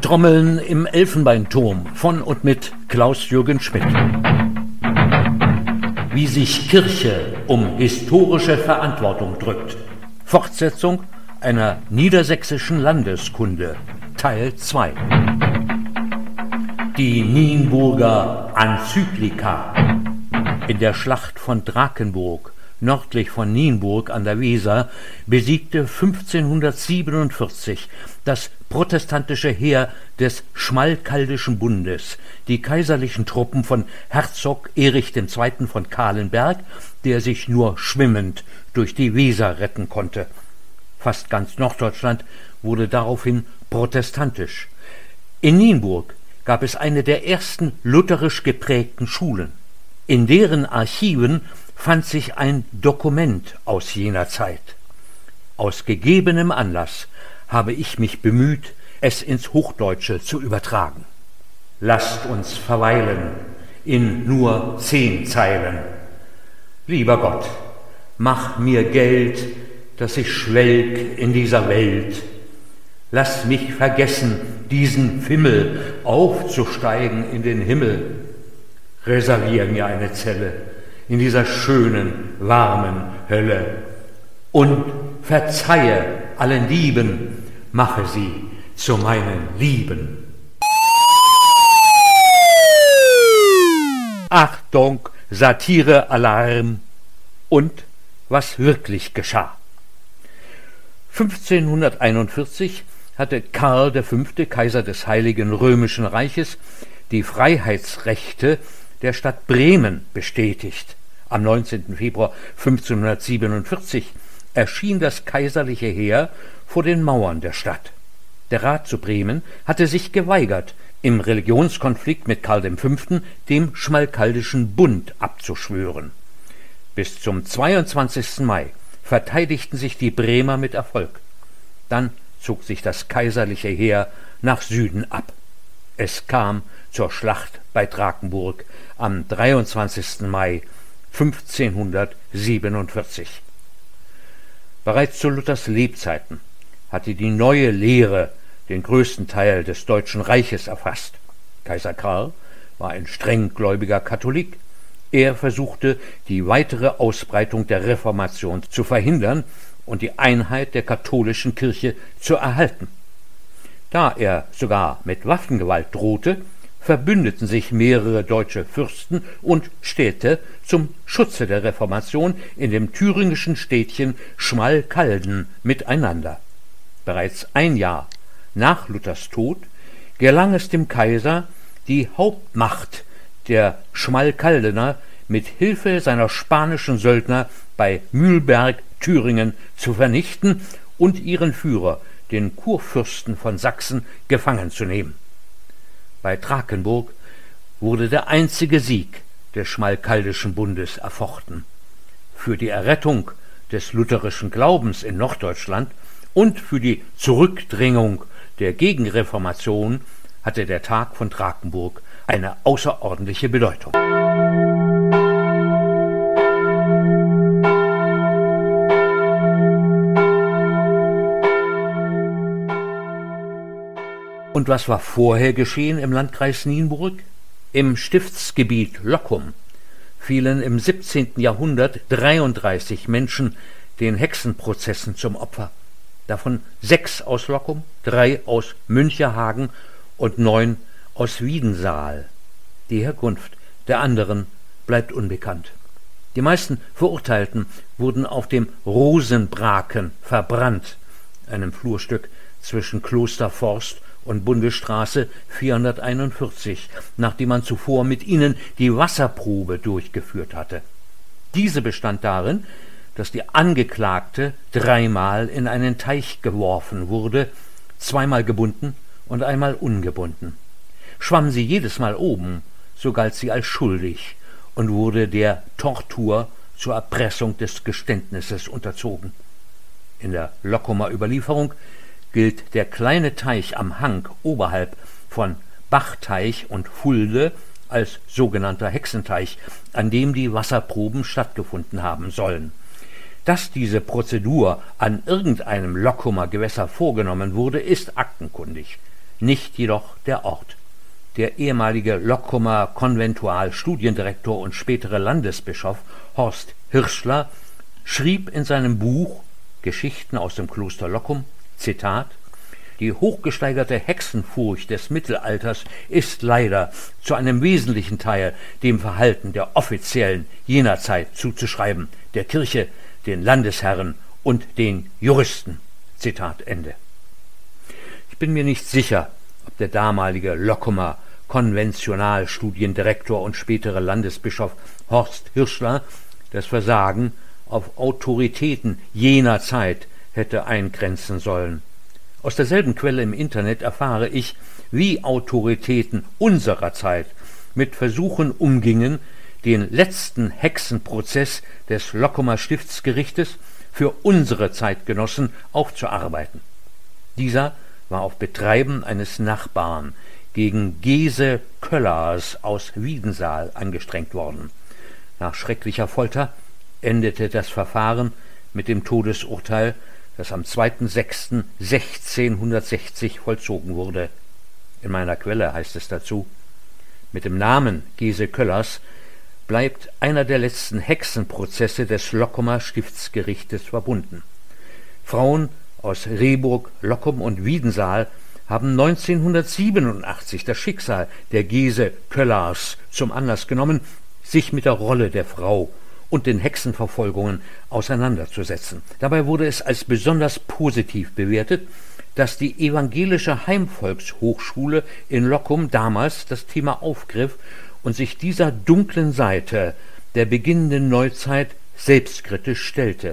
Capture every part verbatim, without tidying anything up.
Trommeln im Elfenbeinturm von und mit Klaus-Jürgen Schmidt. Wie sich Kirche um historische Verantwortung drückt. Fortsetzung einer niedersächsischen Landeskunde, Teil zwei. Die Nienburger Enzyklika. In der Schlacht von Drakenburg, nördlich von Nienburg an der Weser, besiegte fünfzehnhundertsiebenundvierzig das protestantische Heer des Schmalkaldischen Bundes die kaiserlichen Truppen von Herzog Erich der Zweite von Calenberg, der sich nur schwimmend durch die Weser retten konnte. Fast ganz Norddeutschland wurde daraufhin protestantisch. In Nienburg gab es eine der ersten lutherisch geprägten Schulen. In deren Archiven fand sich ein Dokument aus jener Zeit. Aus gegebenem Anlass habe ich mich bemüht, es ins Hochdeutsche zu übertragen. Lasst uns verweilen in nur zehn Zeilen. Lieber Gott, mach mir Geld, dass ich schwelg in dieser Welt. Lass mich vergessen, diesen Fimmel aufzusteigen in den Himmel. Reservier mir eine Zelle in dieser schönen, warmen Hölle und verzeihe allen Dieben, mache sie zu meinen Lieben. Achtung, Satire-Alarm! Und was wirklich geschah. fünfzehnhunderteinundvierzig hatte Karl der Fünfte, Kaiser des Heiligen Römischen Reiches, die Freiheitsrechte der Stadt Bremen bestätigt. Am neunzehnten Februar fünfzehnhundertsiebenundvierzig erschien das kaiserliche Heer vor den Mauern der Stadt. Der Rat zu Bremen hatte sich geweigert, im Religionskonflikt mit Karl dem Fünften dem Schmalkaldischen Bund abzuschwören. Bis zum zweiundzwanzigsten Mai verteidigten sich die Bremer mit Erfolg. Dann zog sich das kaiserliche Heer nach Süden ab. Es kam zur Schlacht bei Drakenburg am dreiundzwanzigsten Mai fünfzehnhundertsiebenundvierzig. Bereits zu Luthers Lebzeiten hatte die neue Lehre den größten Teil des Deutschen Reiches erfasst. Kaiser Karl war ein strenggläubiger Katholik. Er versuchte, die weitere Ausbreitung der Reformation zu verhindern und die Einheit der katholischen Kirche zu erhalten. Da er sogar mit Waffengewalt drohte, verbündeten sich mehrere deutsche Fürsten und Städte zum Schutze der Reformation in dem thüringischen Städtchen Schmalkalden miteinander. Bereits ein Jahr nach Luthers Tod gelang es dem Kaiser, die Hauptmacht der Schmalkaldener mit Hilfe seiner spanischen Söldner bei Mühlberg, Thüringen, zu vernichten und ihren Führer, den Kurfürsten von Sachsen, gefangen zu nehmen. Bei Drakenburg wurde der einzige Sieg des Schmalkaldischen Bundes erfochten. Für die Errettung des lutherischen Glaubens in Norddeutschland und für die Zurückdrängung der Gegenreformation hatte der Tag von Drakenburg eine außerordentliche Bedeutung. Und was war vorher geschehen im Landkreis Nienburg? Im Stiftsgebiet Loccum fielen im siebzehnten Jahrhundert dreiunddreißig Menschen den Hexenprozessen zum Opfer. Davon sechs aus Loccum, drei aus Müncherhagen und neun aus Wiedensaal. Die Herkunft der anderen bleibt unbekannt. Die meisten Verurteilten wurden auf dem Rosenbraken verbrannt, einem Flurstück zwischen Klosterforst und Bundesstraße vierhunderteinundvierzig, nachdem man zuvor mit ihnen die Wasserprobe durchgeführt hatte. Diese bestand darin, dass die Angeklagte dreimal in einen Teich geworfen wurde, zweimal gebunden und einmal ungebunden. Schwamm sie jedes Mal oben, so galt sie als schuldig und wurde der Tortur zur Erpressung des Geständnisses unterzogen. In der Lockumer Überlieferung gilt der kleine Teich am Hang oberhalb von Bachteich und Fulde als sogenannter Hexenteich, an dem die Wasserproben stattgefunden haben sollen. Dass diese Prozedur an irgendeinem Lockumer Gewässer vorgenommen wurde, ist aktenkundig. nicht jedoch der Ort. Der ehemalige Lockumer Konventualstudiendirektor und spätere Landesbischof Horst Hirschler schrieb in seinem Buch Geschichten aus dem Kloster Loccum, Zitat: Die hochgesteigerte Hexenfurcht des Mittelalters ist leider zu einem wesentlichen Teil dem Verhalten der Offiziellen jener Zeit zuzuschreiben, der Kirche, den Landesherren und den Juristen. Zitat Ende. Ich bin mir nicht sicher, ob der damalige Lockumer Konventionalstudiendirektor und spätere Landesbischof Horst Hirschler das Versagen auf Autoritäten jener Zeit hätte eingrenzen sollen. Aus derselben Quelle im Internet erfahre ich, wie Autoritäten unserer Zeit mit Versuchen umgingen, den letzten Hexenprozess des Lockumer Stiftsgerichtes für unsere Zeitgenossen aufzuarbeiten. Dieser war auf Betreiben eines Nachbarn gegen Gese Köllers aus Wiedensaal angestrengt worden. Nach schrecklicher Folter endete das Verfahren mit dem Todesurteil, das am zweiten sechsten sechzehnhundertsechzig vollzogen wurde. In meiner Quelle heißt es dazu: Mit dem Namen Gese Köllers bleibt einer der letzten Hexenprozesse des Lockumer Stiftsgerichtes verbunden. Frauen aus Rehburg, Loccum und Wiedensaal haben neunzehnhundertsiebenundachtzig das Schicksal der Gese Köllers zum Anlass genommen, sich mit der Rolle der Frau und den Hexenverfolgungen auseinanderzusetzen. Dabei wurde es als besonders positiv bewertet, dass die evangelische Heimvolkshochschule in Loccum damals das Thema aufgriff und sich dieser dunklen Seite der beginnenden Neuzeit selbstkritisch stellte.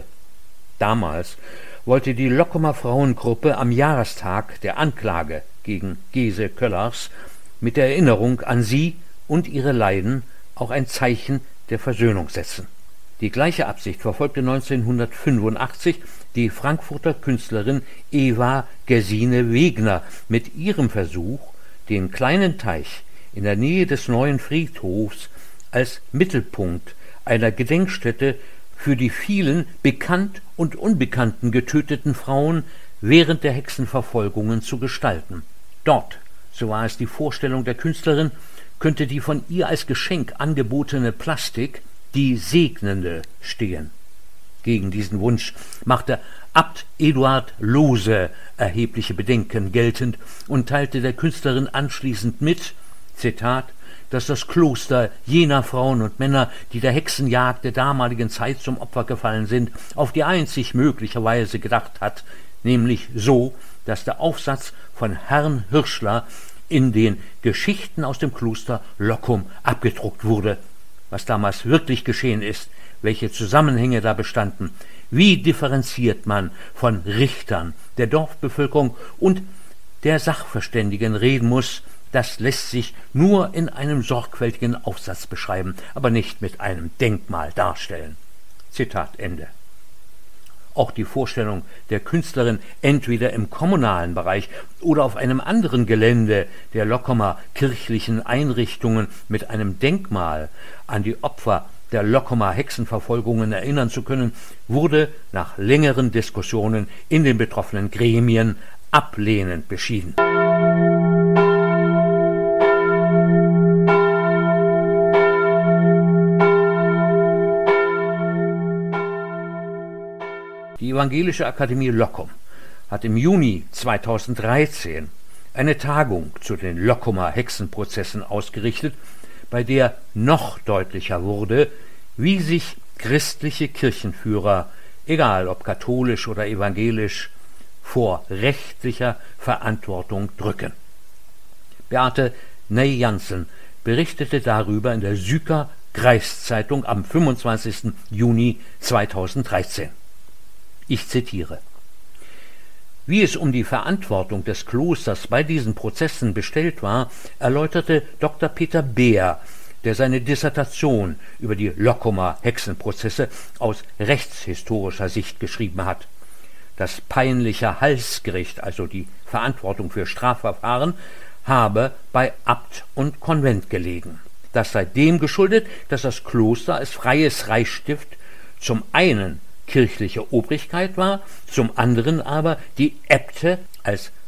Damals wollte die Lockumer Frauengruppe am Jahrestag der Anklage gegen Gese Köllers mit der Erinnerung an sie und ihre Leiden auch ein Zeichen der Versöhnung setzen. Die gleiche Absicht verfolgte neunzehnhundertfünfundachtzig die Frankfurter Künstlerin Eva Gesine Wegner mit ihrem Versuch, den kleinen Teich in der Nähe des neuen Friedhofs als Mittelpunkt einer Gedenkstätte für die vielen bekannt und unbekannten getöteten Frauen während der Hexenverfolgungen zu gestalten. Dort, so war es die Vorstellung der Künstlerin, könnte die von ihr als Geschenk angebotene Plastik, die Segnende, stehen. Gegen diesen Wunsch machte Abt Eduard Lohse erhebliche Bedenken geltend und teilte der Künstlerin anschließend mit, Zitat, dass das Kloster jener Frauen und Männer, die der Hexenjagd der damaligen Zeit zum Opfer gefallen sind, auf die einzig mögliche Weise gedacht hat, nämlich so, dass der Aufsatz von Herrn Hirschler in den Geschichten aus dem Kloster Loccum abgedruckt wurde. Was damals wirklich geschehen ist, welche Zusammenhänge da bestanden, wie differenziert man von Richtern, der Dorfbevölkerung und der Sachverständigen reden muss, das lässt sich nur in einem sorgfältigen Aufsatz beschreiben, aber nicht mit einem Denkmal darstellen. Zitat Ende. Auch die Vorstellung der Künstlerin, entweder im kommunalen Bereich oder auf einem anderen Gelände der Lockumer kirchlichen Einrichtungen mit einem Denkmal an die Opfer der Lockumer Hexenverfolgungen erinnern zu können, wurde nach längeren Diskussionen in den betroffenen Gremien ablehnend beschieden. Die Evangelische Akademie Loccum hat im Juni zweitausenddreizehn eine Tagung zu den Lockumer Hexenprozessen ausgerichtet, bei der noch deutlicher wurde, wie sich christliche Kirchenführer, egal ob katholisch oder evangelisch, vor rechtlicher Verantwortung drücken. Beate Ney-Jansen berichtete darüber in der Syker Kreiszeitung am fünfundzwanzigsten Juni zweitausenddreizehn. Ich zitiere: Wie es um die Verantwortung des Klosters bei diesen Prozessen bestellt war, erläuterte Doktor Peter Beer, der seine Dissertation über die Lockumer Hexenprozesse aus rechtshistorischer Sicht geschrieben hat. Das peinliche Halsgericht, also die Verantwortung für Strafverfahren, habe bei Abt und Konvent gelegen. Das sei dem geschuldet, dass das Kloster als freies Reichsstift zum einen kirchliche Obrigkeit war, zum anderen aber die Äbte als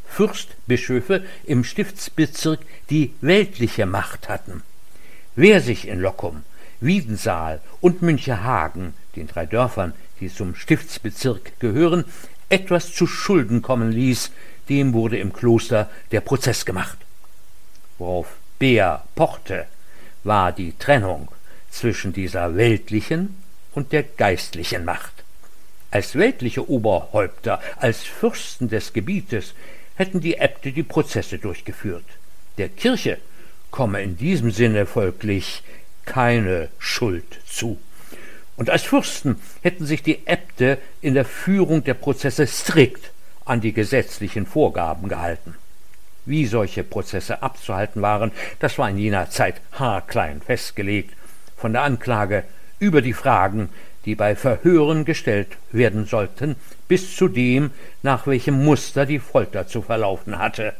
Fürstbischöfe im Stiftsbezirk die weltliche Macht hatten. Wer sich in Loccum, Wiedensaal und Münchehagen, den drei Dörfern, die zum Stiftsbezirk gehören, etwas zu Schulden kommen ließ, dem wurde im Kloster der Prozess gemacht. Worauf Beer pochte, war die Trennung zwischen dieser weltlichen und der geistlichen Macht. Als weltliche Oberhäupter, als Fürsten des Gebietes hätten die Äbte die Prozesse durchgeführt. Der Kirche komme in diesem Sinne folglich keine Schuld zu. Und als Fürsten hätten sich die Äbte in der Führung der Prozesse strikt an die gesetzlichen Vorgaben gehalten. Wie solche Prozesse abzuhalten waren, das war in jener Zeit haarklein festgelegt, von der Anklage über die Fragen, die bei Verhören gestellt werden sollten, bis zu dem, nach welchem Muster die Folter zu verlaufen hatte.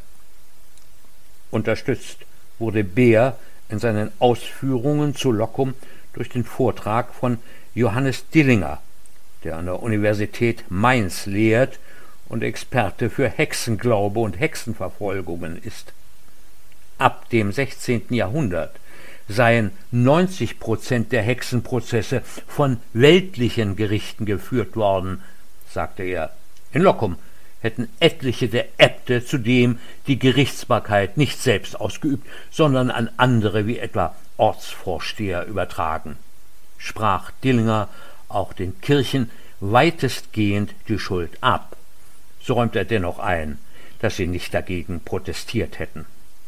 Unterstützt wurde Beer in seinen Ausführungen zu Loccum durch den Vortrag von Johannes Dillinger, der an der Universität Mainz lehrt und Experte für Hexenglaube und Hexenverfolgungen ist. Ab dem sechzehnten Jahrhundert seien neunzig Prozent der Hexenprozesse von weltlichen Gerichten geführt worden, sagte er. In Loccum hätten etliche der Äbte zudem die Gerichtsbarkeit nicht selbst ausgeübt, sondern an andere wie etwa Ortsvorsteher übertragen. Sprach Dillinger auch den Kirchen weitestgehend die Schuld ab, so räumt er dennoch ein, dass sie nicht dagegen protestiert hätten.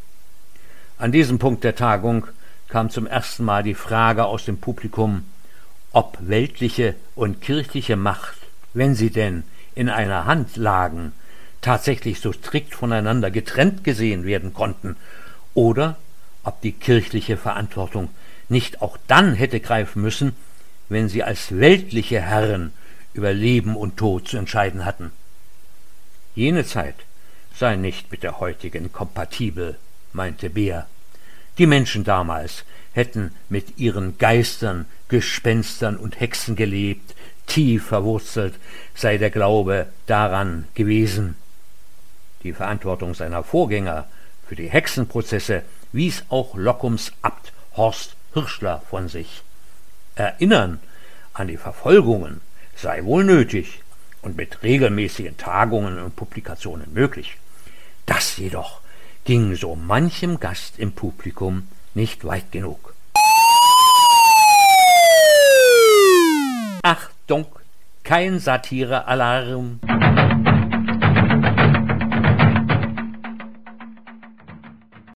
An diesem Punkt der Tagung kam zum ersten Mal die Frage aus dem Publikum, ob weltliche und kirchliche Macht, wenn sie denn in einer Hand lagen, tatsächlich so strikt voneinander getrennt gesehen werden konnten, oder ob die kirchliche Verantwortung nicht auch dann hätte greifen müssen, wenn sie als weltliche Herren über Leben und Tod zu entscheiden hatten. Jene Zeit sei nicht mit der heutigen kompatibel, meinte Beer. Die Menschen damals hätten mit ihren Geistern, Gespenstern und Hexen gelebt, tief verwurzelt sei der Glaube daran gewesen. Die Verantwortung seiner Vorgänger für die Hexenprozesse wies auch Loccums Abt Horst Hirschler von sich. Erinnern an die Verfolgungen sei wohl nötig und mit regelmäßigen Tagungen und Publikationen möglich. Das jedoch ging so manchem Gast im Publikum nicht weit genug. Achtung, kein Satire-Alarm!